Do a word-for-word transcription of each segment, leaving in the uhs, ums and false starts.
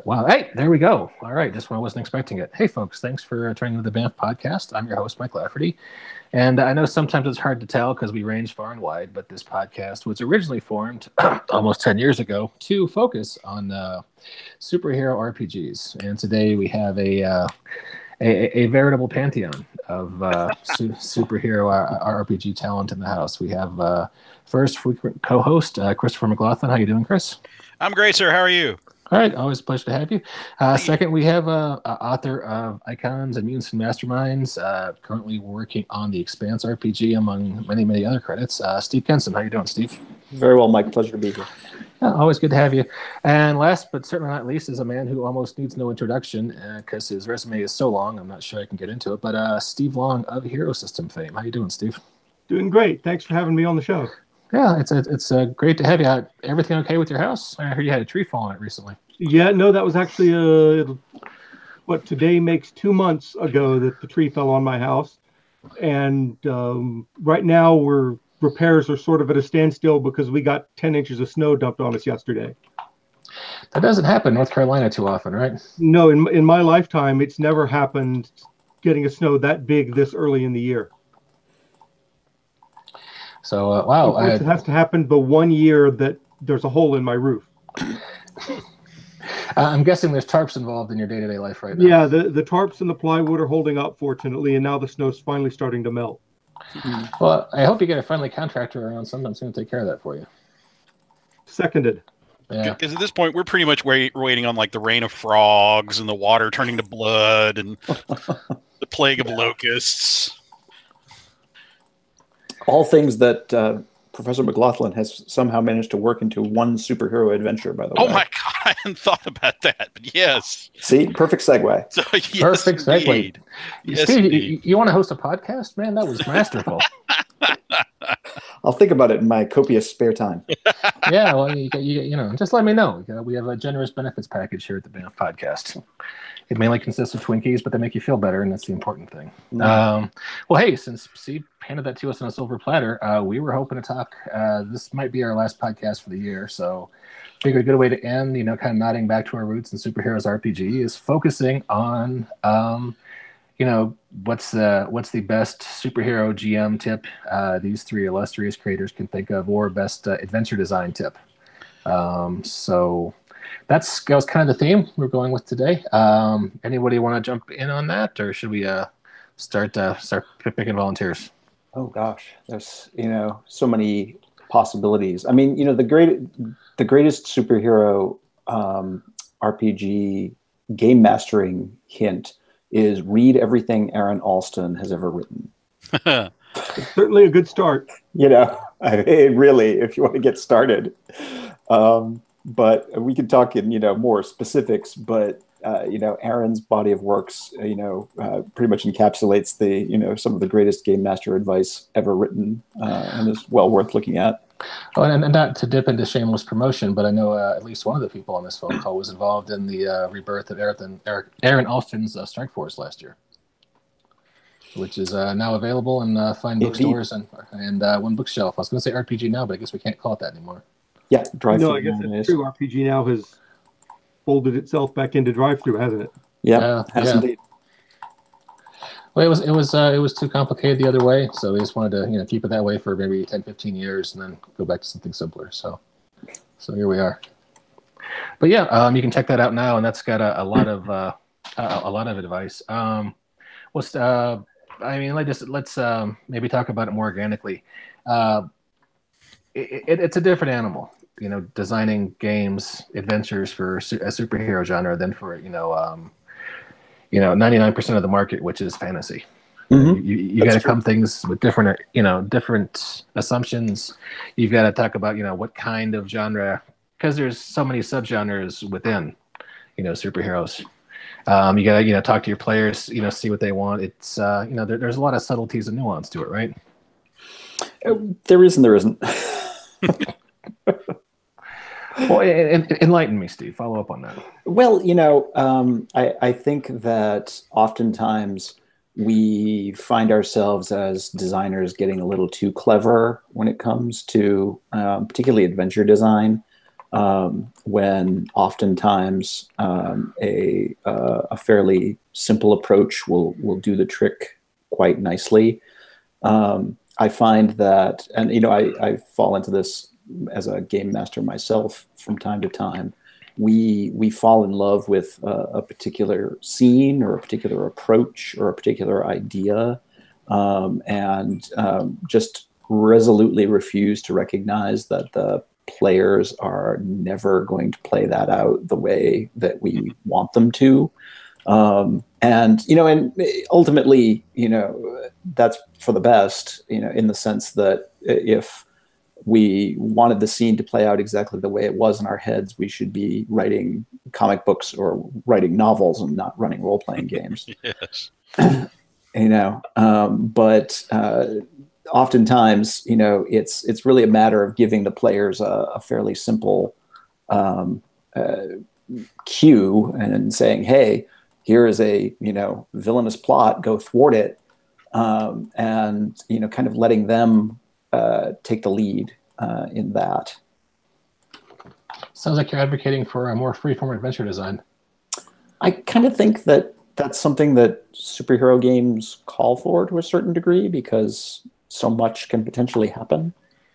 Wow. Hey, there we go. All right. This one I wasn't expecting it. Hey, folks. Thanks for uh, tuning into the Banff podcast. I'm your host, Mike Lafferty. And I know sometimes it's hard to tell because we range far and wide, but this podcast was originally formed almost ten years ago to focus on uh, superhero R P Gs. And today we have a uh, a, a veritable pantheon of uh, su- superhero R- RPG talent in the house. We have uh, first frequent co-host uh, Christopher McLaughlin. How you doing, Chris? I'm great, sir. How are you? All right, always a pleasure to have you. Uh, second, we have uh, uh, author of Icons and Mutants and Masterminds, uh, currently working on the Expanse R P G, among many, many other credits. Uh, Steve Kenson, how you doing, Steve? Very well, Mike. Pleasure to be here. Yeah, always good to have you. And last but certainly not least is a man who almost needs no introduction because uh, his resume is so long, I'm not sure I can get into it, but uh, Steve Long of Hero System fame. How you doing, Steve? Doing great. Thanks for having me on the show. Yeah, it's it's, it's uh, great to have you. Everything okay with your house? I heard you had a tree fall on it recently. Yeah, no, that was actually uh, what today makes two months ago that the tree fell on my house, and um, right now we're repairs are sort of at a standstill because we got ten inches of snow dumped on us yesterday. That doesn't happen in North Carolina too often, right? No, in in my lifetime, it's never happened getting a snow that big this early in the year. So uh, wow, I, it has to happen the one year that there's a hole in my roof. Uh, I'm guessing there's tarps involved in your day-to-day life right now. Yeah, the, the tarps and the plywood are holding up, fortunately, and now the snow's finally starting to melt. Well, I hope you get a friendly contractor around sometime soon to take care of that for you. Seconded. Yeah. Because at this point, we're pretty much wait, waiting on like the rain of frogs and the water turning to blood and the plague of locusts. All things that uh, Professor McLaughlin has somehow managed to work into one superhero adventure, by the way. Oh my God, I hadn't thought about that, but yes. See, perfect segue. So, yes, perfect segue. Indeed. Yes, Steve, indeed. you, you want to host a podcast? Man, that was masterful. I'll think about it in my copious spare time. Yeah, well, you, you, you know, just let me know. You know, we have a generous benefits package here at the Banff Podcast. It mainly consists of Twinkies, but they make you feel better, and that's the important thing. Mm. Um, well, hey, since Steve handed that to us on a silver platter, uh, we were hoping to talk. Uh, this might be our last podcast for the year, so figured a good way to end, you know, kind of nodding back to our roots in superheroes R P G is focusing on, um, you know, what's the what's the best superhero G M tip uh, these three illustrious creators can think of, or best uh, adventure design tip. Um, so. That's that was kind of the theme we're going with today. Um, anybody want to jump in on that, or should we uh, start uh, start picking volunteers? Oh gosh, there's you know so many possibilities. I mean, you know the great the greatest superhero um, R P G game mastering hint is read everything Aaron Alston has ever written. It's certainly a good start. You know, I mean, really, if you want to get started. Um, But we could talk in, you know, more specifics. But uh, you know, Aaron's body of works, you know, uh, pretty much encapsulates the, you know, some of the greatest game master advice ever written, uh, and is well worth looking at. Oh, and, and not to dip into shameless promotion, but I know uh, at least one of the people on this phone call was involved in the uh, rebirth of Aaron, Aaron Alston's uh, Strike Force last year, which is uh, now available in uh, fine bookstores and and uh, one bookshelf. I was going to say R P G Now, but I guess we can't call it that anymore. Yeah, drive No, I guess it's true. R P G Now has folded itself back into drive-through, hasn't it? Yeah, uh, has yeah. indeed. Well, it was it was uh, it was too complicated the other way, so they just wanted to you know keep it that way for maybe ten, fifteen years, and then go back to something simpler. So, so here we are. But yeah, um, you can check that out now, and that's got a, a lot of uh, a, a lot of advice. Um, what's uh, I mean, let's just let's um, maybe talk about it more organically. Uh, it, it, it's a different animal, you know, designing games, adventures for a superhero genre than for you know, um, you know, ninety-nine percent of the market, which is fantasy. Mm-hmm. You, you got to come things with different, you know, different assumptions. You've got to talk about, you know, what kind of genre, because there's so many subgenres within, you know, superheroes. Um, you got to, you know, talk to your players, you know, see what they want. It's, uh, you know, there, there's a lot of subtleties and nuance to it, right? Uh, there is and there isn't. Well, enlighten me, Steve. Follow up on that. Well, you know, um, I, I think that oftentimes we find ourselves as designers getting a little too clever when it comes to um, particularly adventure design. um, when oftentimes um, a uh, a fairly simple approach will will do the trick quite nicely. Um, I find that, and you know, I, I fall into this as a game master myself from time to time. We we fall in love with a, a particular scene or a particular approach or a particular idea, um, and um, just resolutely refuse to recognize that the players are never going to play that out the way that we want them to. Um, and, you know, and ultimately, you know, that's for the best, you know, in the sense that if we wanted the scene to play out exactly the way it was in our heads, we should be writing comic books or writing novels and not running role-playing games. Yes. You know, um, but uh, oftentimes, you know, it's it's really a matter of giving the players a, a fairly simple um, uh, cue and saying, hey, here is a, you know, villainous plot, go thwart it, um, and, you know, kind of letting them uh, take the lead uh, in that. Sounds like you're advocating for a more freeform adventure design. I kind of think that that's something that superhero games call for to a certain degree, because so much can potentially happen.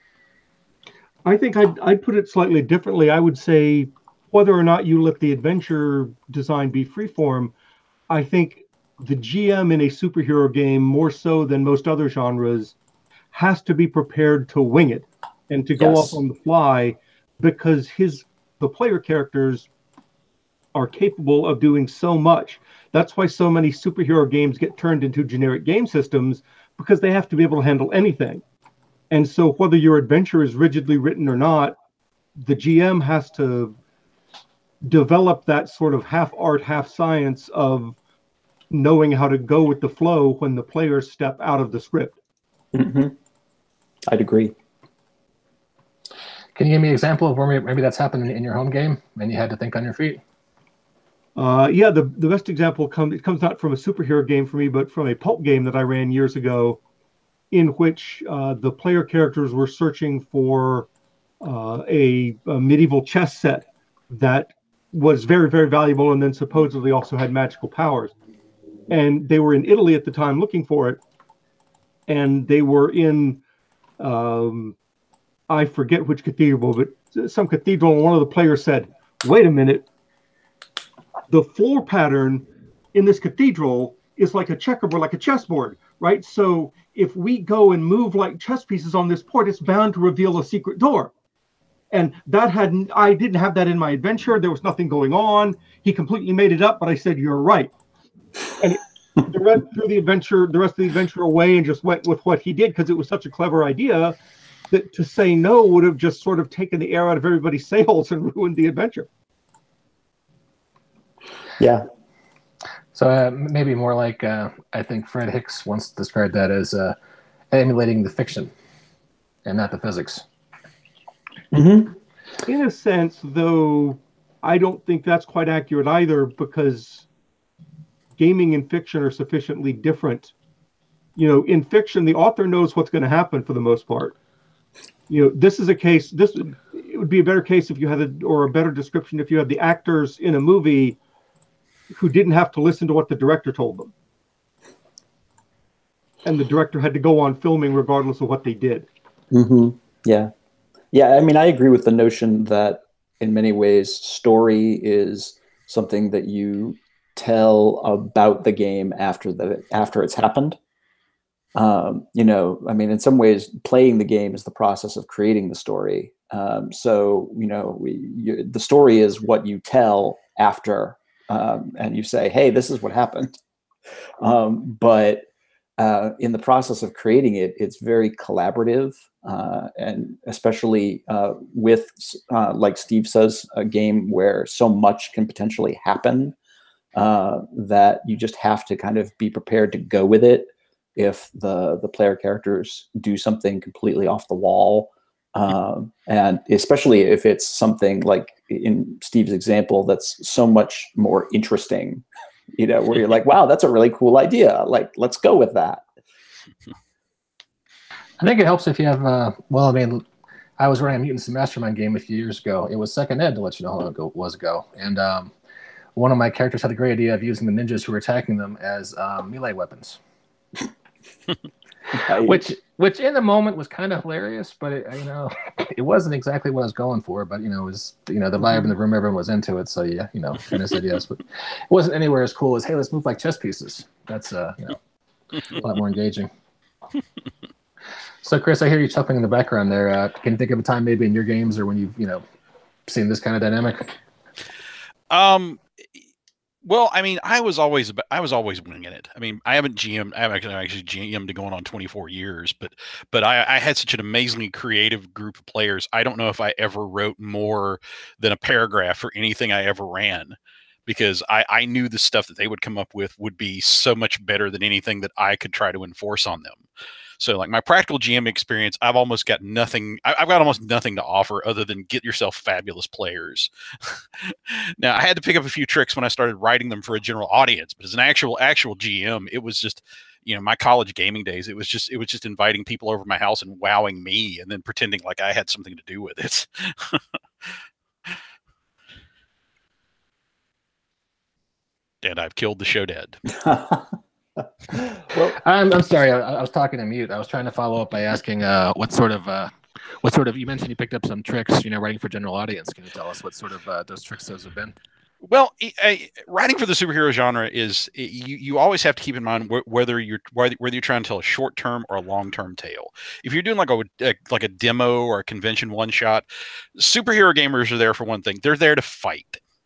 I think I'd, I'd put it slightly differently. I would say whether or not you let the adventure design be freeform, I think the G M in a superhero game, more so than most other genres, has to be prepared to wing it and to go Yes. off on the fly, because his the player characters are capable of doing so much. That's why so many superhero games get turned into generic game systems, because they have to be able to handle anything. And so whether your adventure is rigidly written or not, the G M has to develop that sort of half art, half science of knowing how to go with the flow when the players step out of the script. Mm-hmm. I'd agree. Can you give me an example of where maybe that's happened in your home game and you had to think on your feet? Uh, yeah, the, the best example comes it comes not from a superhero game for me, but from a pulp game that I ran years ago, in which uh, the player characters were searching for uh, a, a medieval chess set that was very, very valuable and then supposedly also had magical powers. And they were in Italy at the time looking for it. And they were in, um, I forget which cathedral, but some cathedral, and one of the players said, wait a minute, the floor pattern in this cathedral is like a checkerboard, like a chessboard, right? So if we go and move like chess pieces on this board, it's bound to reveal a secret door. And that hadn't, I didn't have that in my adventure. There was nothing going on. He completely made it up, but I said, you're right. And the rest threw the adventure, the rest of the adventure away and just went with what he did, because it was such a clever idea that to say no would have just sort of taken the air out of everybody's sails and ruined the adventure. Yeah. So uh, maybe more like, uh, I think Fred Hicks once described that as uh, emulating the fiction and not the physics. Mm-hmm. In a sense, though, I don't think that's quite accurate either, because gaming and fiction are sufficiently different. You know, in fiction, the author knows what's going to happen for the most part. You know, this is a case, this it would be a better case if you had, a, or a better description if you had the actors in a movie who didn't have to listen to what the director told them. And the director had to go on filming regardless of what they did. Mm-hmm. Yeah. Yeah, I mean, I agree with the notion that in many ways, story is something that you tell about the game after the after it's happened. Um, you know, I mean, in some ways, playing the game is the process of creating the story. Um, so, you know, we, you, the story is what you tell after, um, and you say, "Hey, this is what happened." Um, but uh, in the process of creating it, it's very collaborative, uh, and especially uh, with, uh, like Steve says, a game where so much can potentially happen uh, that you just have to kind of be prepared to go with it. If the the player characters do something completely off the wall, um, and especially if it's something like in Steve's example that's so much more interesting, you know, where you're like, wow, that's a really cool idea. Like, let's go with that. I think it helps if you have, uh, well, I mean, I was running a Mutants Mastermind game a few years ago. It was second ed, to let you know how long it was ago. And um, one of my characters had the great idea of using the ninjas who were attacking them as um, melee weapons. Nice. Which, which in the moment was kind of hilarious, but it, you know, it wasn't exactly what I was going for. But you know, it was you know the vibe in the room, everyone was into it, so yeah, you know, kind of said yes. But it wasn't anywhere as cool as hey, let's move like chess pieces. That's uh, you know, a lot more engaging. So, Chris, I hear you chuckling in the background there. Uh, can you think of a time maybe in your games or when you've you know seen this kind of dynamic? Um. Well, I mean, I was always I was always winging it. I mean, I haven't G M'd, I haven't actually G M'd going on twenty-four years, but but I, I had such an amazingly creative group of players. I don't know if I ever wrote more than a paragraph for anything I ever ran, because I, I knew the stuff that they would come up with would be so much better than anything that I could try to enforce on them. So like my practical G M experience, I've almost got nothing. I've got almost nothing to offer other than get yourself fabulous players. Now I had to pick up a few tricks when I started writing them for a general audience, but as an actual, actual G M, it was just, you know, my college gaming days, it was just, it was just inviting people over to my house and wowing me and then pretending like I had something to do with it. And I've killed the show dead. Well, I'm, I'm sorry. I, I was talking to mute. I was trying to follow up by asking uh, what sort of, uh, what sort of. You mentioned you picked up some tricks, you know, writing for general audience. Can you tell us what sort of uh, those tricks those have been? Well, I, writing for the superhero genre is you, you always have to keep in mind wh whether you're whether you're trying to tell a short term or a long term tale. If you're doing like a, a like a demo or a convention one shot, superhero gamers are there for one thing. They're there to fight.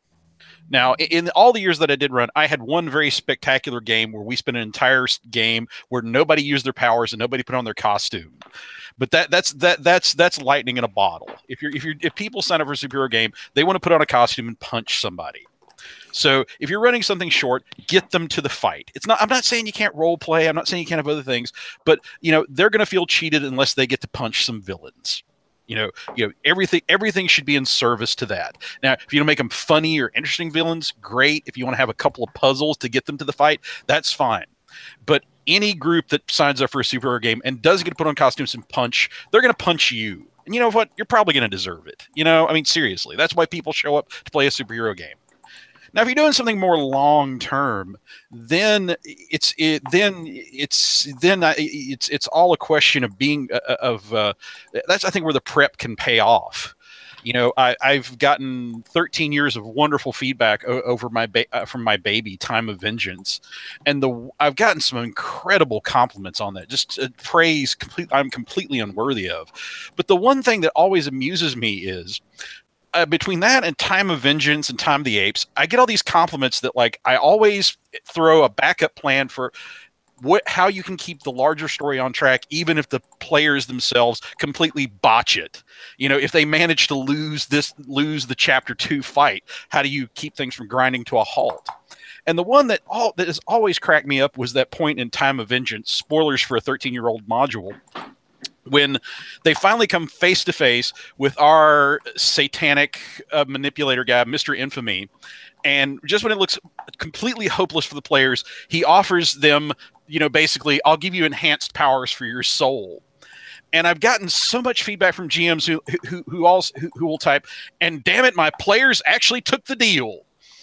Now, in all the years that I did run, I had one very spectacular game where we spent an entire game where nobody used their powers and nobody put on their costume. But that that's that that's that's lightning in a bottle. If you're if you're if people sign up for a superhero game, they want to put on a costume and punch somebody. So if you're running something short, get them to the fight. It's not. I'm not saying you can't role play. I'm not saying you can't have other things. But you know they're going to feel cheated unless they get to punch some villains. You know, you know everything. Everything should be in service to that. Now, if you want to make them funny or interesting villains, great. If you want to have a couple of puzzles to get them to the fight, that's fine. But any group that signs up for a superhero game and does get to put on costumes and punch, they're going to punch you. And you know what? You're probably going to deserve it. You know, I mean, seriously, that's why people show up to play a superhero game. Now, if you're doing something more long term, then it's it then it's then it's it's all a question of being uh, of uh, that's I think where the prep can pay off. You know, I, I've gotten thirteen years of wonderful feedback o over my ba uh, from my baby, Time of Vengeance, and the I've gotten some incredible compliments on that. Just uh, praise, complete I'm completely unworthy of. But the one thing that always amuses me is. Uh, between that and Time of Vengeance and Time of the Apes, I get all these compliments that like I always throw a backup plan for what how you can keep the larger story on track, even if the players themselves completely botch it. You know, if they manage to lose this lose the chapter two fight, how do you keep things from grinding to a halt? And the one that all that has always cracked me up was that point in Time of Vengeance, spoilers for a thirteen-year-old module, when they finally come face to face with our satanic uh, manipulator guy, Mister Infamy. And just when it looks completely hopeless for the players, he offers them, you know, basically, I'll give you enhanced powers for your soul. And I've gotten so much feedback from G Ms who who who also who, who will type, and damn it, my players actually took the deal.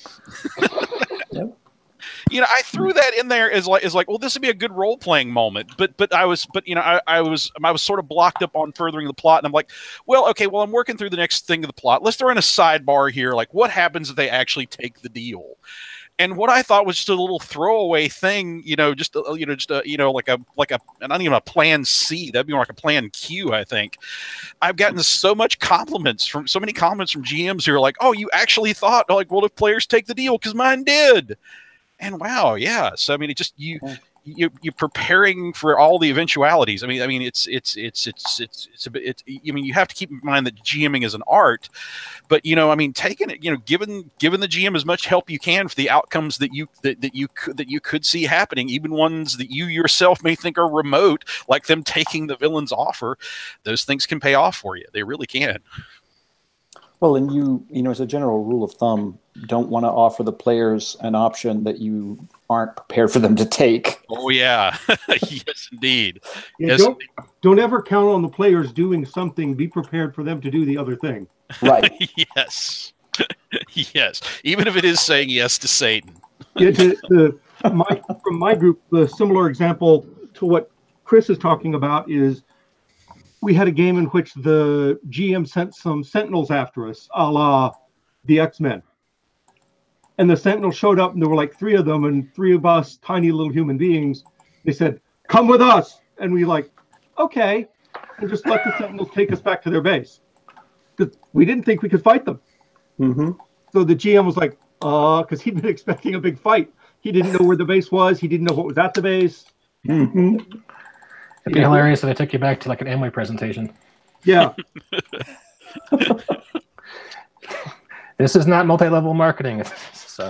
Yep. You know, I threw that in there as like as like, well, this would be a good role playing moment. But but I was but you know I, I was I was sort of blocked up on furthering the plot, and I'm like, well, okay, well, I'm working through the next thing of the plot. Let's throw in a sidebar here, like what happens if they actually take the deal? And what I thought was just a little throwaway thing, you know, just a, you know, just a, you know, like a like a not even a plan C. That'd be more like a plan Q, I think. I've gotten so much compliments from so many comments from G Ms who are like, "Oh, you actually thought like, well, if players take the deal, because mine did." And wow, yeah. So I mean, it just you you you're preparing for all the eventualities. I mean, I mean, it's it's it's it's it's it's a bit. It's, I mean, you have to keep in mind that GMing is an art, but you know, I mean, taking it, you know, giving giving the G M as much help you can for the outcomes that you that, that you could that you could see happening, even ones that you yourself may think are remote, like them taking the villain's offer. Those things can pay off for you. They really can. Well, and you, you know, as a general rule of thumb, don't want to offer the players an option that you aren't prepared for them to take. Oh yeah, yes indeed. Yeah, Yes, don't don't ever count on the players doing something. Be prepared for them to do the other thing. Right. yes, yes. Even if it is saying yes to Satan. Yeah, to, to my, from my group, the similar example to what Chris is talking about is we had a game in which the G M sent some Sentinels after us, a la the X-Men. And the Sentinels showed up, and there were like three of them, and three of us, tiny little human beings. They said, "Come with us," and we like, okay, and just let the Sentinels take us back to their base. Because we didn't think we could fight them. Mm-hmm. So the G M was like, uh, because he'd been expecting a big fight. He didn't know where the base was. He didn't know what was at the base. Mm-hmm. It'd be Yeah. hilarious if they took you back to like an Amway presentation. Yeah. This is not multi-level marketing. So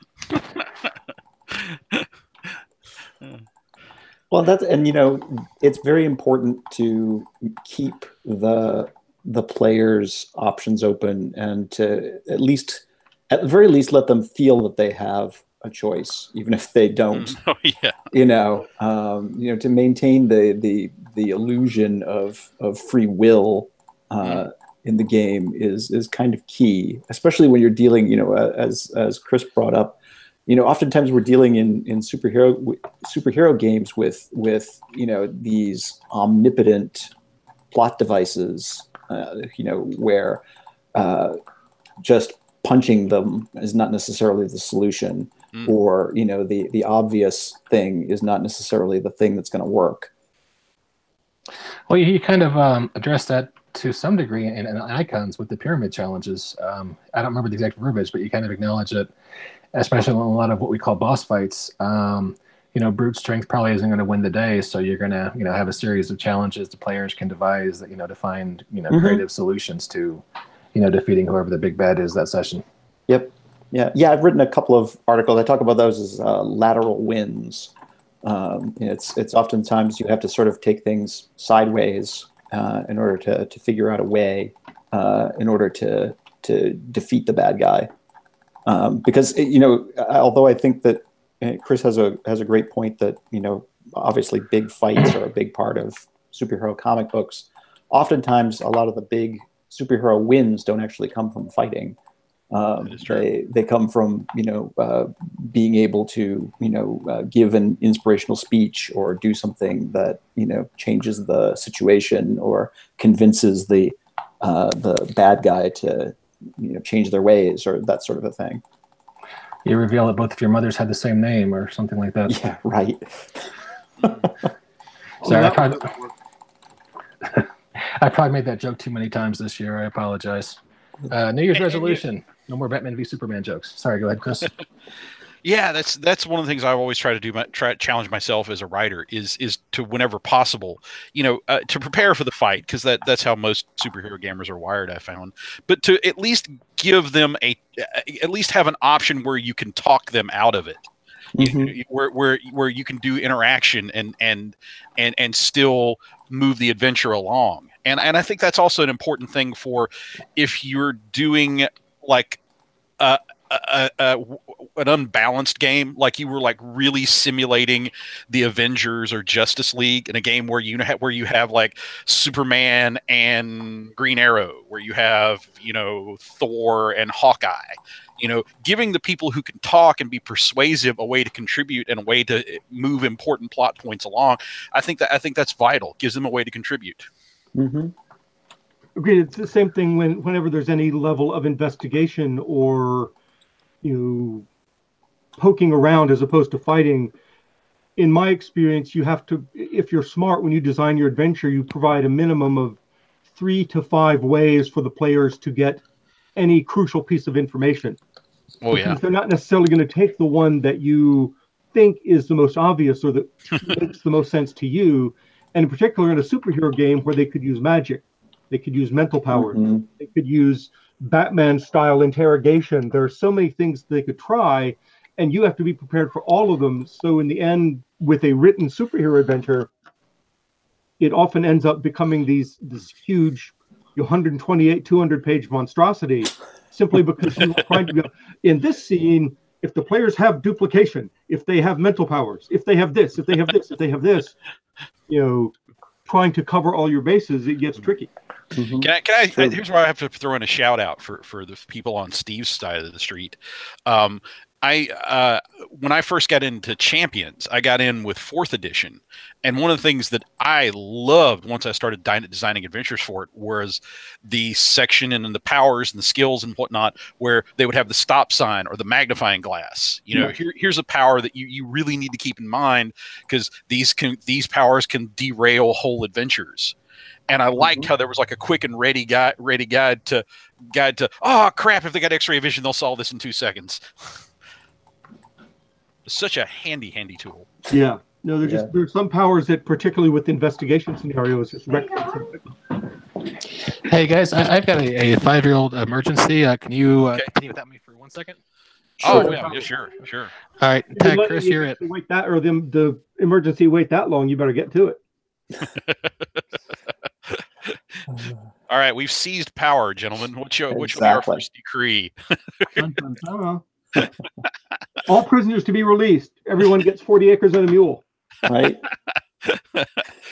Well, that's, and you know, it's very important to keep the the players' options open, and to at least, at the very least, let them feel that they have a choice, even if they don't. Oh yeah. You know, um, you know, to maintain the the the illusion of of free will uh, in the game is is kind of key, especially when you're dealing. You know, as as Chris brought up. You know, oftentimes we're dealing in, in superhero superhero games with with you know these omnipotent plot devices. Uh, you know, where uh, just punching them is not necessarily the solution, mm. or you know the the obvious thing is not necessarily the thing that's going to work. Well, you, you kind of um, addressed that to some degree in, in Icons with the pyramid challenges. Um, I don't remember the exact verbiage, but you kind of acknowledge it. Especially in a lot of what we call boss fights, um, you know, brute strength probably isn't going to win the day. So you're going to, you know, have a series of challenges the players can devise that, you know, to find, you know, mm-hmm. creative solutions to, you know, defeating whoever the big bad is that session. Yep. Yeah. Yeah. I've written a couple of articles. I talk about those as uh, lateral wins. Um, it's, it's oftentimes you have to sort of take things sideways uh, in order to, to figure out a way uh, in order to, to defeat the bad guy. Um, because you know, although I think that Chris has a has a great point that you know, obviously big fights are a big part of superhero comic books. Oftentimes, a lot of the big superhero wins don't actually come from fighting. Um, they they come from you know uh, being able to you know uh, give an inspirational speech or do something that you know changes the situation or convinces the uh, the bad guy to. You know, change their ways or that sort of a thing. You reveal that both of your mothers had the same name or something like that. Yeah, right. Sorry, I probably, I probably made that joke too many times this year. I apologize. Uh, New Year's resolution: no more Batman v Superman jokes. Sorry, go ahead, Chris. Yeah, that's that's one of the things I've always tried to do. My, try to challenge myself as a writer is is to whenever possible, you know, uh, to prepare for the fight because that that's how most superhero gamers are wired. I found, but to at least give them a at least have an option where you can talk them out of it, mm-hmm. you, where where where you can do interaction and and and and still move the adventure along. And and I think that's also an important thing for if you're doing like. Uh, A, a, an unbalanced game, like you were like really simulating the Avengers or Justice League in a game where you have where you have like Superman and Green Arrow, where you have you know Thor and Hawkeye. You know, giving the people who can talk and be persuasive a way to contribute and a way to move important plot points along. I think that I think that's vital. Gives them a way to contribute. Mm-hmm. Agreed. It's the same thing when whenever there's any level of investigation or you know, poking around as opposed to fighting. In my experience, you have to, if you're smart, when you design your adventure, you provide a minimum of three to five ways for the players to get any crucial piece of information. Oh, yeah. Because they're not necessarily going to take the one that you think is the most obvious or that makes the most sense to you. And in particular, in a superhero game where they could use magic, they could use mental powers, mm-hmm. they could use Batman style interrogation. There are so many things they could try, and you have to be prepared for all of them. So in the end, with a written superhero adventure, it often ends up becoming these this huge one twenty-eight, two hundred page monstrosity, simply because you are trying to go in this scene. if the players have duplication, if they have mental powers, if they have this, if they have this, if they have this, you know, trying to cover all your bases, it gets tricky. Mm-hmm. Can I, can I, I, here's where I have to throw in a shout out for, for the people on Steve's side of the street. Um, I uh, when I first got into Champions, I got in with fourth edition, and one of the things that I loved once I started designing adventures for it was the section and the powers and the skills and whatnot, where they would have the stop sign or the magnifying glass. You know, yeah. here, here's a power that you, you really need to keep in mind because these can these powers can derail whole adventures. And I liked mm-hmm. how there was like a quick and ready guide, ready guide to guide to. Oh crap! If they got X-ray vision, they'll solve this in two seconds. Such a handy, handy tool. Yeah. No, there's yeah. just there's some powers that, particularly with investigation scenarios, just wreck. Hey guys, I, I've got a, a five-year-old emergency. Uh, can you uh, okay. continue without me for one second? Sure. Oh yeah, yeah, sure, sure. All right, Tag, Chris, you're it. Wait that, or the the emergency wait that long. You better get to it. All right, we've seized power, gentlemen. Which exactly. which will be our first decree? All prisoners to be released. Everyone gets forty acres and a mule. Right. and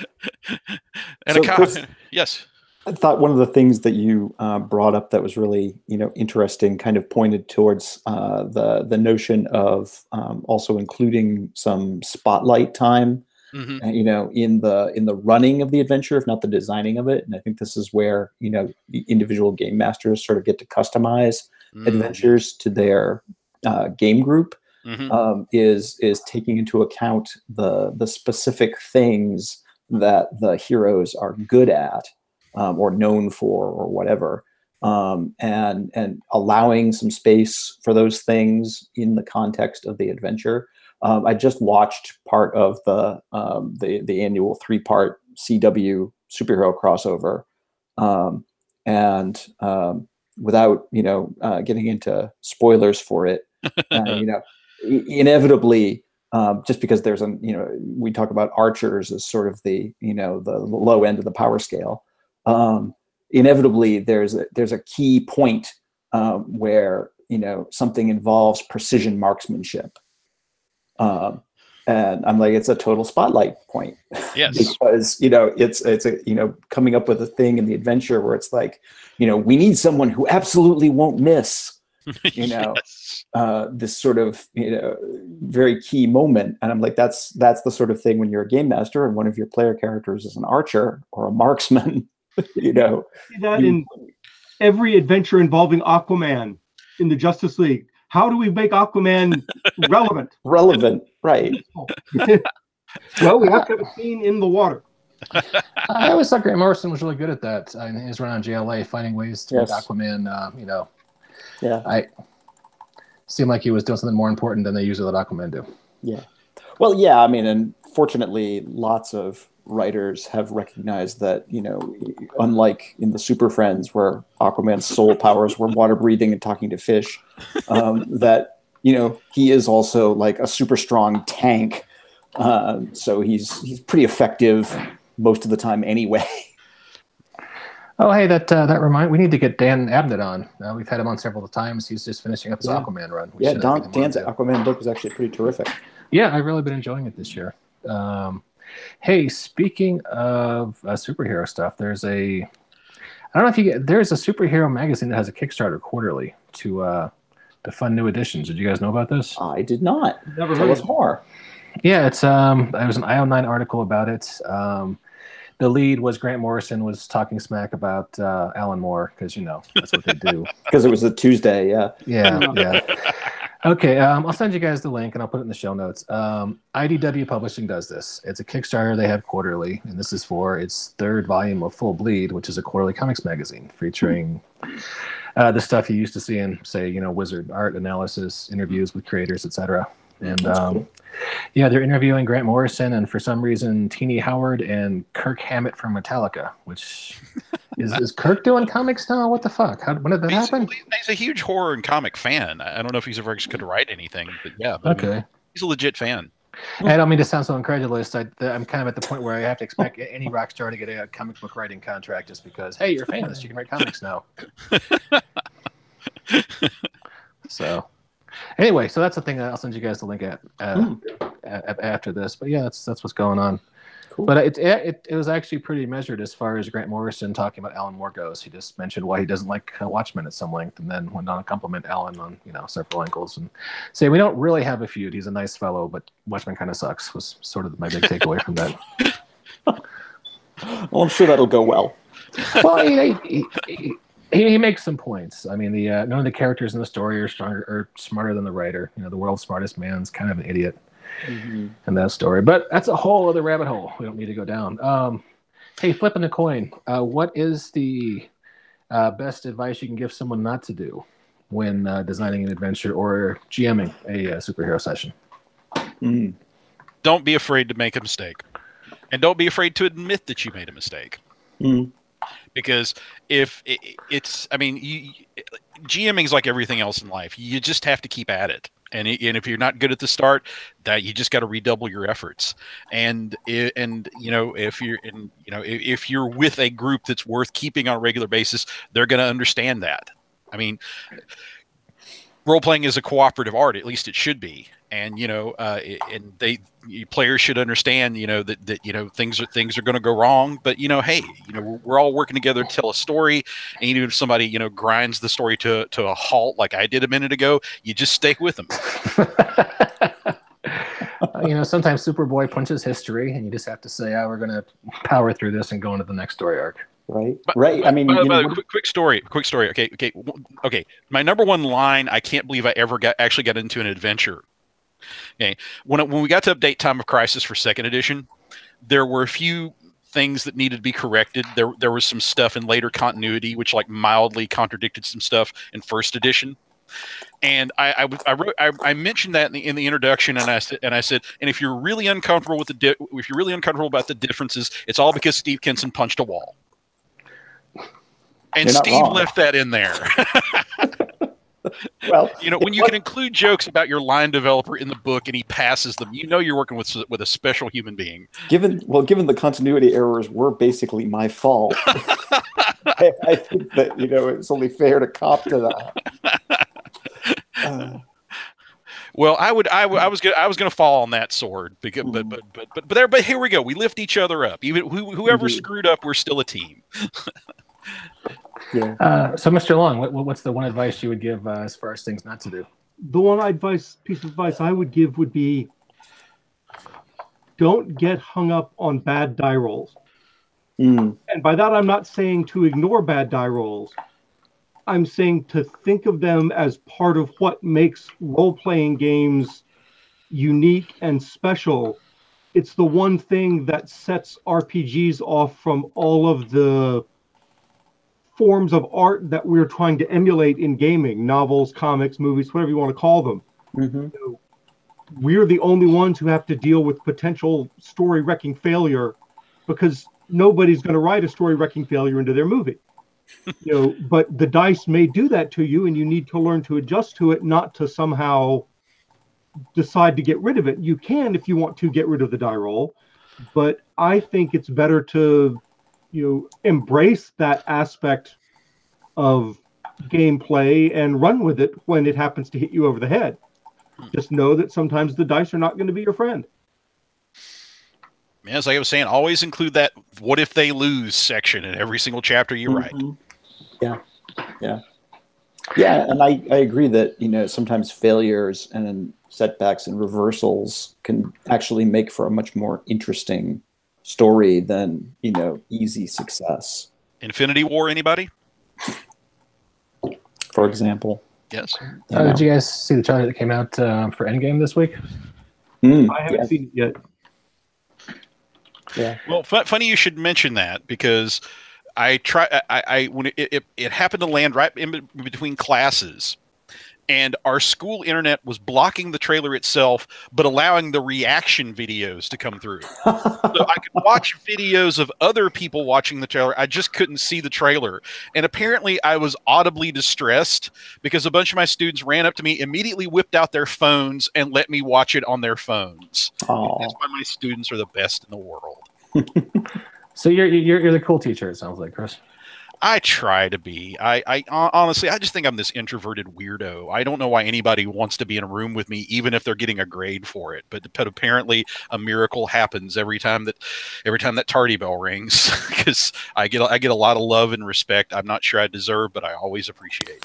so, a cow. Chris, yes. I thought one of the things that you uh, brought up that was really, you know, interesting, kind of pointed towards uh, the the notion of um, also including some spotlight time, mm-hmm. uh, you know, in the in the running of the adventure, if not the designing of it. And I think this is where, you know, the individual game masters sort of get to customize mm-hmm. adventures to their uh, game group. Mm-hmm. Um, is is taking into account the the specific things that the heroes are good at um, or known for or whatever, um, and and allowing some space for those things in the context of the adventure. Um, I just watched part of the um, the the annual three part C W superhero crossover, um, and um, without you know uh, getting into spoilers for it, uh, you know. Inevitably, um, just because there's a, you know, we talk about archers as sort of the, you know, the low end of the power scale. Um, inevitably, there's a, there's a key point um, where, you know, something involves precision marksmanship. Um, and I'm like, it's a total spotlight point. Yes. Because, you know, it's, it's a, you know, coming up with a thing in the adventure where it's like, you know, we need someone who absolutely won't miss. You know, yes. uh, this sort of, you know, very key moment. And I'm like, that's, that's the sort of thing when you're a game master and one of your player characters is an archer or a marksman, you know. See that you, in every adventure involving Aquaman in the Justice League. How do we make Aquaman relevant? Relevant, right. Well, we have to have a scene in the water. I always thought Grant Morrison was really good at that uh, in his run on J L A, finding ways to yes. make Aquaman, uh, you know, yeah, I seemed like he was doing something more important than they usually let Aquaman do. Yeah, well, yeah, I mean, and fortunately, lots of writers have recognized that, you know, unlike in the Super Friends, where Aquaman's sole powers were water breathing and talking to fish, um, that you know he is also like a super strong tank. Uh, so he's he's pretty effective most of the time anyway. Oh, hey, that uh, that remind we need to get Dan Abnett on. Uh, we've had him on several times. He's just finishing up his yeah. Aquaman run. We yeah, Don, Dan's Aquaman book was actually pretty terrific. Yeah, I've really been enjoying it this year. Um, hey, speaking of uh, superhero stuff, there's a I don't know if you get there's a superhero magazine that has a Kickstarter quarterly to uh, to fund new editions. Did you guys know about this? I did not. Never Tell heard us more. Yeah, it's um, there was an I O nine article about it. Um, the lead was Grant Morrison was talking smack about uh, Alan Moore because you know that's what they do. Because it was a Tuesday, yeah. Yeah, yeah. Okay, um, I'll send you guys the link and I'll put it in the show notes. Um, I D W Publishing does this. It's a Kickstarter they have quarterly, and this is for its third volume of Full Bleed, which is a quarterly comics magazine featuring uh, the stuff you used to see in, say, you know, Wizard art analysis, interviews with creators, et cetera. And um, cool. yeah, they're interviewing Grant Morrison and for some reason Teenie Howard and Kirk Hammett from Metallica, which is is Kirk doing comics now? What the fuck? How, when did that he's, happen? He's a huge horror and comic fan. I don't know if he's ever could write anything, but yeah. But okay. I mean, he's a legit fan. I don't mean to sound so incredulous. I, I'm kind of at the point where I have to expect any rock star to get a comic book writing contract just because, hey, you're a fan of this, you can write comics now. So. Anyway, so that's the thing. I'll send you guys the link at, uh, Mm. at after this. But yeah, that's that's what's going on. Cool. But it, it it was actually pretty measured as far as Grant Morrison talking about Alan Moore goes. He just mentioned why he doesn't like uh, Watchmen at some length, and then went on to compliment Alan on you know several angles and say we don't really have a feud. He's a nice fellow, but Watchmen kind of sucks. Was sort of my big takeaway from that. Well, I'm sure that'll go well. Well, he, he, he, he makes some points. I mean, the uh, none of the characters in the story are stronger or smarter than the writer. You know, the world's smartest man's kind of an idiot. Mm-hmm. In that story, but that's a whole other rabbit hole we don't need to go down. Um, hey, flipping a coin, uh, what is the uh, best advice you can give someone not to do when uh, designing an adventure or GMing a, a superhero session? Mm. Don't be afraid to make a mistake, and don't be afraid to admit that you made a mistake. Mm. Because if it, it's, I mean, you, GMing is like everything else in life. You just have to keep at it. And, and if you're not good at the start, that you just got to redouble your efforts. And and you know if you're in you know if, if you're with a group that's worth keeping on a regular basis, they're going to understand that. I mean, role playing is a cooperative art, at least it should be. And you know, uh, and they players should understand, you know, that that you know things are things are going to go wrong. But you know, hey, you know, we're, we're all working together to tell a story. And even if somebody you know grinds the story to to a halt, like I did a minute ago, you just stick with them. You know, sometimes Superboy punches history, and you just have to say, "Oh, we're going to power through this and go into the next story arc." Right, but, right. I mean, but, you but, know, quick, quick story, quick story. Okay, okay, okay. My number one line, I can't believe I ever got actually got into an adventure. Okay, when it, when we got to update Time of Crisis for second edition, there were a few things that needed to be corrected. There there was some stuff in later continuity which like mildly contradicted some stuff in first edition. And I I, I wrote I, I mentioned that in the in the introduction, and I said and I said, and if you're really uncomfortable with the di- if you're really uncomfortable about the differences, it's all because Steve Kinson punched a wall. And Steve wrong. left that in there. Well, you know, when you can include jokes about your line developer in the book and he passes them, you know you're working with with a special human being. Given well, given the continuity errors were basically my fault, I, I think that you know it's only fair to cop to that. Uh, well, I would, I, would, I was gonna, I was going to fall on that sword, because, but, but, but, but, but there, but here we go. We lift each other up. Even who, whoever Indeed. screwed up, we're still a team. yeah. Uh, so, Mister Long, what, what's the one advice you would give uh, as far as things not to do? The one advice, piece of advice I would give would be, don't get hung up on bad die rolls. Mm. And by that, I'm not saying to ignore bad die rolls. I'm saying to think of them as part of what makes role-playing games unique and special. It's the one thing that sets R P Gs off from all of the forms of art that we're trying to emulate in gaming, novels, comics, movies, whatever you want to call them. Mm-hmm. You know, we're the only ones who have to deal with potential story-wrecking failure, because nobody's going to write a story-wrecking failure into their movie. You know, but the dice may do that to you, and you need to learn to adjust to it, not to somehow decide to get rid of it. You can, if you want to, get rid of the die roll, but I think it's better to, you know, embrace that aspect of gameplay and run with it when it happens to hit you over the head. Just know that sometimes the dice are not going to be your friend. As I was saying, always include that "what if they lose" section in every single chapter you write. Mm-hmm. Yeah, yeah, yeah, and I, I agree that you know sometimes failures and setbacks and reversals can actually make for a much more interesting story than you know easy success. Infinity War, anybody? For example. Yes. You Uh, know. did you guys see the trailer that came out uh, for Endgame this week? Mm, I haven't yeah, seen it yet. yeah. Well, f- funny you should mention that, because I try. I, I when it, it it happened to land right in be- between classes, and our school internet was blocking the trailer itself, but allowing the reaction videos to come through. So I could watch videos of other people watching the trailer. I just couldn't see the trailer. And apparently I was audibly distressed because a bunch of my students ran up to me, immediately whipped out their phones, and let me watch it on their phones. Aw. That's why my students are the best in the world. So you're you're you're the cool teacher. It sounds like, Chris. I try to be. I, I honestly, I just think I'm this introverted weirdo. I don't know why anybody wants to be in a room with me, even if they're getting a grade for it. But, but apparently, a miracle happens every time that, every time that tardy bell rings, because I get I get a lot of love and respect. I'm not sure I deserve, but I always appreciate.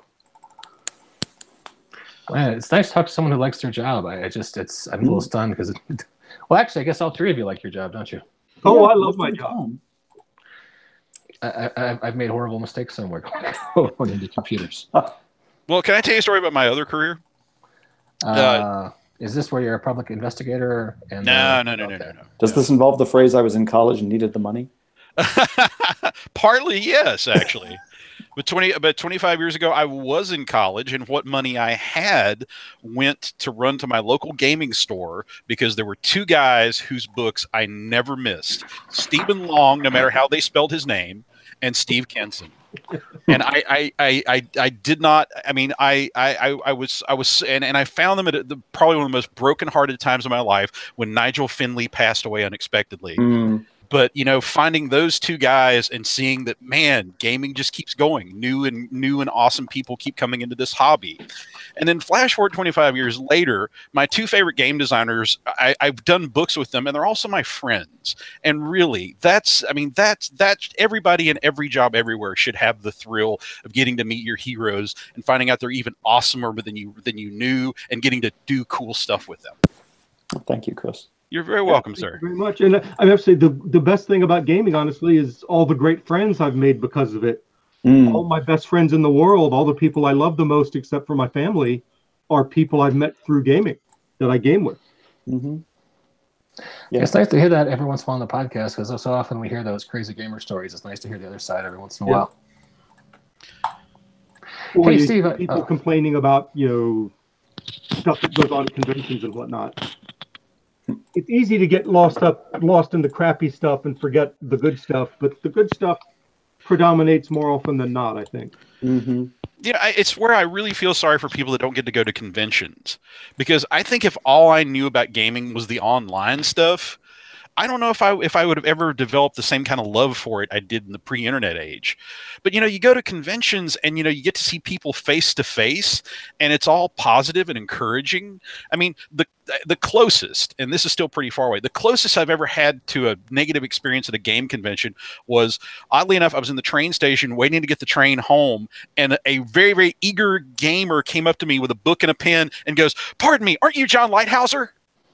Man, it's nice to talk to someone who likes their job. I, I just, it's, I'm a little stunned because, it, well, actually, I guess all three of you like your job, don't you? Oh, I love my job. I, I, I've made horrible mistakes somewhere going into computers. Well, can I tell you a story about my other career? Uh, uh, is this where you're a public investigator? And no, uh, no, no, okay. no, no, no. Does this involve the phrase "I was in college and needed the money"? Partly, yes, actually. But twenty, about twenty-five years ago, I was in college, and what money I had went to run to my local gaming store because there were two guys whose books I never missed: Stephen Long, no matter how they spelled his name, and Steve Kenson. And I, I, I, I, I did not. I mean, I, I, I was, I was, and, and I found them at the, probably one of the most brokenhearted times of my life when Nigel Finley passed away unexpectedly. Mm. But, you know, finding those two guys and seeing that, man, gaming just keeps going. New and new and awesome people keep coming into this hobby. And then flash forward twenty-five years later, my two favorite game designers, I, I've done books with them, and they're also my friends. And really, that's, I mean, that's, that's everybody in every job everywhere should have the thrill of getting to meet your heroes and finding out they're even awesomer than you, than you knew, and getting to do cool stuff with them. Thank you, Chris. You're very welcome, yeah, sir. Very much. And I have to say, the, the best thing about gaming, honestly, is all the great friends I've made because of it. Mm. All my best friends in the world, all the people I love the most, except for my family, are people I've met through gaming that I game with. Mm-hmm. Yeah. It's nice to hear that every once in a while on the podcast, because so often we hear those crazy gamer stories. It's nice to hear the other side every once in a Yeah. while. Or Hey, you- Steve, people uh, complaining about, you know, stuff that goes on at conventions and whatnot. It's easy to get lost up, lost in the crappy stuff and forget the good stuff, but the good stuff predominates more often than not, I think. Mm-hmm. Yeah, I, it's where I really feel sorry for people that don't get to go to conventions, because I think if all I knew about gaming was the online stuff, I don't know if I if I would have ever developed the same kind of love for it I did in the pre-internet age. But, you know, you go to conventions and, you know, you get to see people face to face, and it's all positive and encouraging. I mean, the the closest, and this is still pretty far away, the closest I've ever had to a negative experience at a game convention was, oddly enough, I was in the train station waiting to get the train home, and a very, very eager gamer came up to me with a book and a pen and goes, "Pardon me, aren't you John Lighthouser?"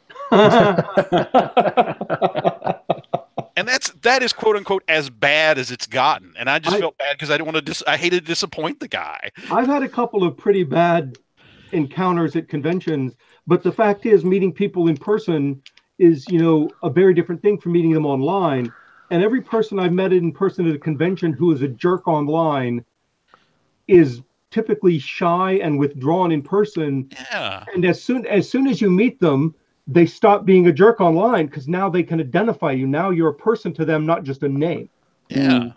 And that's that is quote unquote as bad as it's gotten, and I just I, felt bad because I didn't want to. Dis- I hated to disappoint the guy. I've had a couple of pretty bad encounters at conventions, but the fact is, meeting people in person is, you know, a very different thing from meeting them online. And every person I've met in person at a convention who is a jerk online is typically shy and withdrawn in person. Yeah. And as soon as soon as you meet them, they stop being a jerk online because now they can identify you. Now you're a person to them, not just a name. Yeah.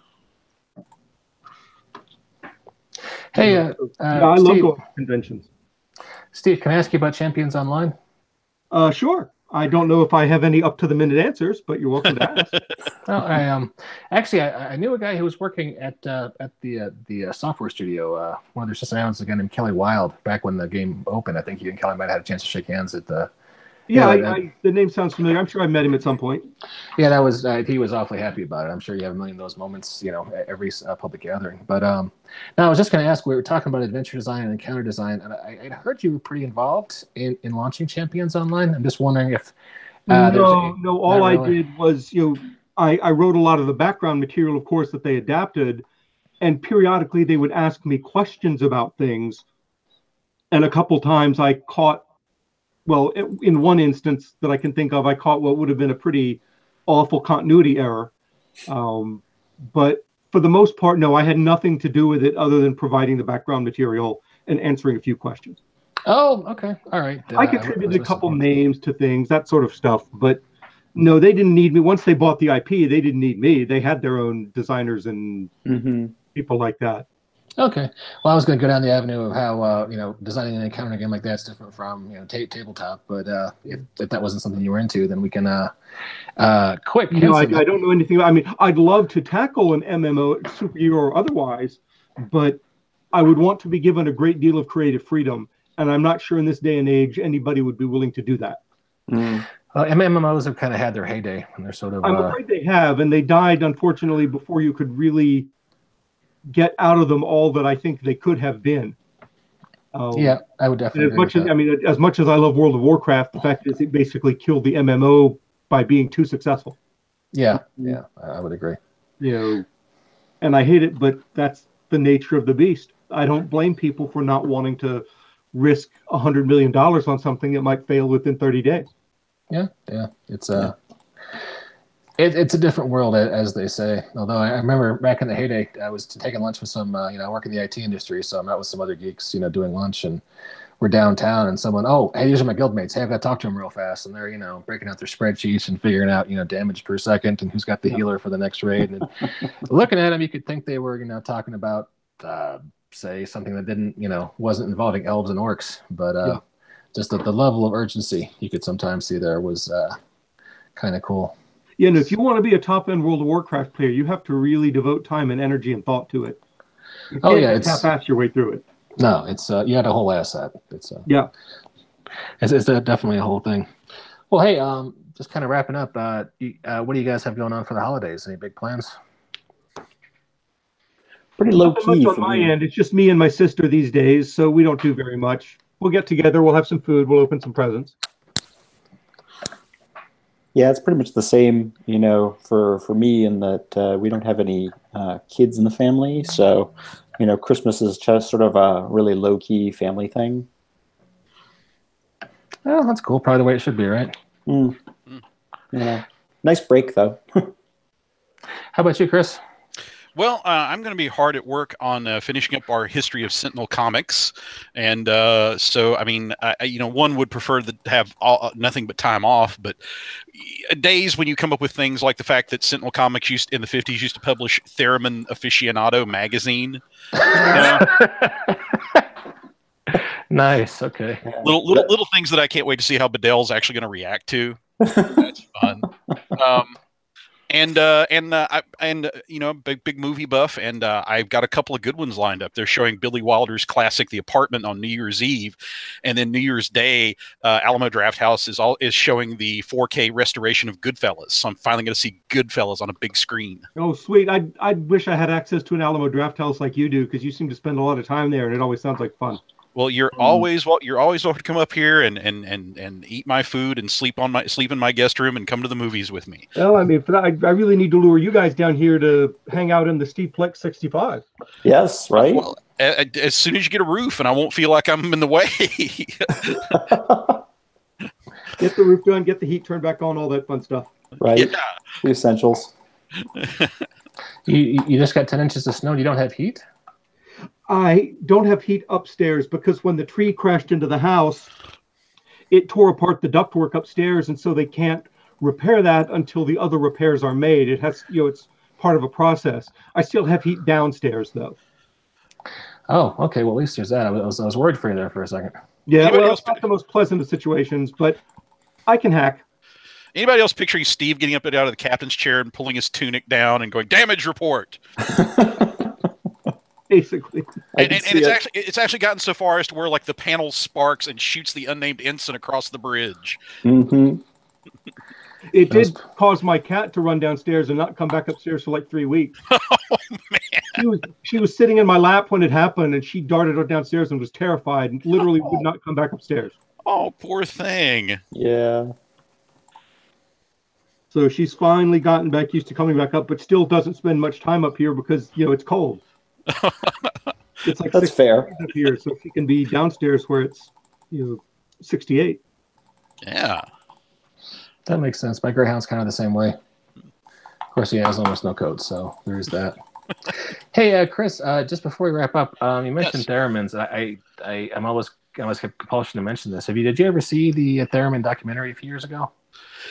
Hey, uh, uh, yeah, I Steve, love going to conventions. Steve, can I ask you about Champions Online? Uh, sure. I don't know if I have any up-to-the-minute answers, but you're welcome to ask. No, I um actually I, I knew a guy who was working at uh, at the uh, the uh, software studio. Uh, one of their system analysts, a guy named Kelly Wild. Back when the game opened, I think you and Kelly might have had a chance to shake hands at the. Yeah, yeah I, I, the name sounds familiar. I'm sure I met him at some point. Yeah, that was uh, he was awfully happy about it. I'm sure you have a million of those moments, you know, at every uh, public gathering. But um, now I was just going to ask. We were talking about adventure design and encounter design, and I, I heard you were pretty involved in, in launching Champions Online. I'm just wondering if uh, no, no. All I really. did was, you know, I, I wrote a lot of the background material, of course, that they adapted, and periodically they would ask me questions about things. And a couple times I caught, well, in one instance that I can think of, I caught what would have been a pretty awful continuity error. Um, but for the most part, no, I had nothing to do with it other than providing the background material and answering a few questions. Oh, okay. All right. I contributed a couple names to things, that sort of stuff, but no, they didn't need me. Once they bought the I P, they didn't need me. They had their own designers and mm-hmm. people like that. Okay. Well, I was going to go down the avenue of how uh, you know designing an encounter game like that's different from you know ta- tabletop. But uh, if, if that wasn't something you were into, then we can uh, uh, quick You know, I, Henson. I don't know anything about. I mean, I'd love to tackle an M M O, superhero or otherwise, but I would want to be given a great deal of creative freedom, and I'm not sure in this day and age anybody would be willing to do that. Mm. Uh, M M Os have kind of had their heyday, and they're sort of. I'm Uh, afraid they have, and they died unfortunately before you could really get out of them all that I think they could have been. Um, yeah, I would and definitely. as Agree much with as that. I mean, as much as I love World of Warcraft, the fact is it basically killed the M M O by being too successful. Yeah, yeah, I would agree. You know, and I hate it, but that's the nature of the beast. I don't blame people for not wanting to risk a hundred million dollars on something that might fail within thirty days. Yeah, yeah, it's uh, it, it's a different world, a- as they say. Although I I remember back in the heyday, I was taking lunch with some, uh, you know, I work in the I T industry, so I'm out with some other geeks, you know, doing lunch, and we're downtown, and someone, oh, hey, these are my guildmates. Hey, I've got to talk to them real fast, and they're, you know, breaking out their spreadsheets and figuring out, you know, damage per second and who's got the Yeah. healer for the next raid. And looking at them, you could think they were, you know, talking about, uh, say, something that didn't, you know, wasn't involving elves and orcs, but uh, Yeah. just the, the level of urgency you could sometimes see there was uh, kind of cool. Yeah, and if you want to be a top end World of Warcraft player, you have to really devote time and energy and thought to it. You Oh, can't yeah, just it's- half-ass your way through it. No, it's uh, you had a whole asset. It's uh, Yeah. it's, it's uh, definitely a whole thing. Well, hey, um, just kind of wrapping up. Uh, you, uh, what do you guys have going on for the holidays? Any big plans? Pretty low Nothing much key on for my me. end. It's just me and my sister these days, so we don't do very much. We'll get together, we'll have some food, we'll open some presents. Yeah, it's pretty much the same, you know, for, for me in that uh, we don't have any uh, kids in the family. So, you know, Christmas is just sort of a really low key family thing. Well, that's cool. Probably the way it should be, right? Mm. Mm. You know, nice break though. How about you, Chris? Well, uh, I'm going to be hard at work on uh, finishing up our history of Sentinel comics, and uh, so I mean, I, you know, one would prefer to have all, uh, nothing but time off, but days when you come up with things like the fact that Sentinel Comics used in the fifties used to publish Theremin Aficionado magazine, you know, Nice. Okay. little little little things that I can't wait to see how Bedell's actually going to react to. That's fun. Um, And uh, and uh, I, and uh, you know, big big movie buff, and uh, I've got a couple of good ones lined up. They're showing Billy Wilder's classic The Apartment on New Year's Eve, and then New Year's Day, uh, Alamo Drafthouse is all is showing the four K restoration of Goodfellas. So I'm finally going to see Goodfellas on a big screen. Oh, sweet. I I wish I had access to an Alamo Drafthouse like you do, because you seem to spend a lot of time there, and it always sounds like fun. Well, you're always well, you're always welcome to come up here and, and, and, and eat my food and sleep on my sleep in my guest room and come to the movies with me. Well, I mean, for that, I, I really need to lure you guys down here to hang out in the Steve Plex sixty-five. Yes, right? Well, a- a- as soon as you get a roof, and I won't feel like I'm in the way. Get the roof done, get the heat turned back on, all that fun stuff. Right? Yeah. The essentials. You you you just got ten inches of snow and you don't have heat? I don't have heat upstairs because when the tree crashed into the house, it tore apart the ductwork upstairs, and so they can't repair that until the other repairs are made. It has, you know, it's part of a process. I still have heat downstairs, though. Oh, okay. Well, at least there's that. I was I was worried for you there for a second. Yeah, Anybody well, else- it's not the most pleasant of situations, but I can hack. Anybody else picturing Steve getting up and out of the captain's chair and pulling his tunic down and going, "Damage report"? Basically. I And, can and, and see it's it. actually it's actually gotten so far as to where like the panel sparks and shoots the unnamed ensign across the bridge. Mhm. It That was- did cause my cat to run downstairs and not come back upstairs for like three weeks. Oh man! She was she was sitting in my lap when it happened, and she darted downstairs and was terrified and literally would not come back upstairs. Oh, poor thing. Yeah. So she's finally gotten back used to coming back up, but still doesn't spend much time up here because, you know, it's cold. It's like That's six fair. degrees up here, so she can be downstairs where it's, you know, sixty-eight. Yeah. That makes sense. My greyhound's kind of the same way. Of course, he has almost no coat, so there's that. Hey, uh, Chris, uh, just before we wrap up, um, you mentioned Yes. Theremins. I, I, I, I'm always, I always have compulsion to mention this. Have you? Did you ever see the uh, Theremin documentary a few years ago?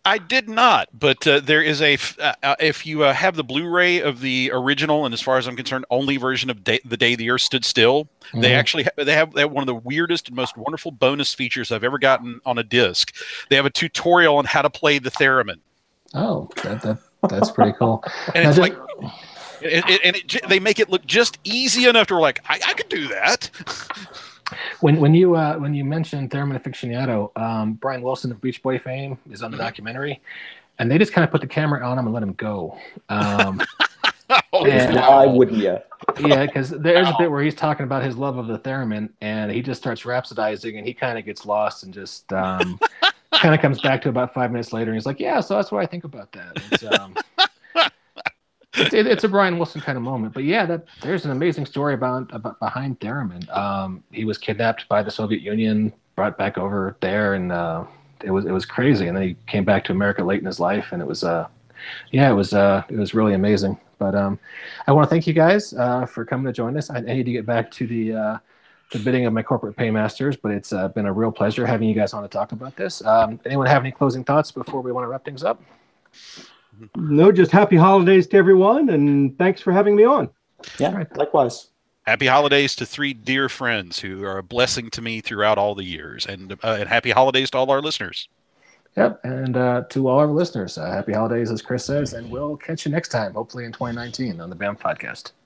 I did not, but uh, there is a. F- uh, uh, if you uh, have the Blu-ray of the original, and as far as I'm concerned, only version of day, the Day the Earth Stood Still, mm-hmm. they actually ha- they have they have one of the weirdest and most wonderful bonus features I've ever gotten on a disc. They have a tutorial on how to play the theremin. Oh, that, that that's pretty cool. And now it's just, like, it, it, and it, they make it look just easy enough to where like I, I could do that. When when you uh, when you mentioned Theremin Aficionado, um, Brian Wilson of Beach Boy fame is on the Mm-hmm. documentary, and they just kind of put the camera on him and let him go. Um, Oh, and, Why wouldn't you? yeah, because there's a bit where he's talking about his love of the theremin, and he just starts rhapsodizing, and he kind of gets lost and just um, kind of comes back to about five minutes later, and he's like, "Yeah, so that's what I think about that." It's, um, it's, it, it's a Brian Wilson kind of moment, but yeah, that there's an amazing story about about behind theremin. Um, he was kidnapped by the Soviet Union, brought back over there, and uh, it was it was crazy. And then he came back to America late in his life, and it was uh, yeah, it was uh, it was really amazing. But um, I want to thank you guys uh, for coming to join us. I, I need to get back to the uh, the bidding of my corporate paymasters, but it's uh, been a real pleasure having you guys on to talk about this. Um, anyone have any closing thoughts before we want to wrap things up? No, just happy holidays to everyone, and thanks for having me on. Yeah, Right. likewise. Happy holidays to three dear friends who are a blessing to me throughout all the years, and uh, and happy holidays to all our listeners. Yep, and uh, to all our listeners, uh, happy holidays, as Chris says, and we'll catch you next time, hopefully in twenty nineteen on the B A M Podcast.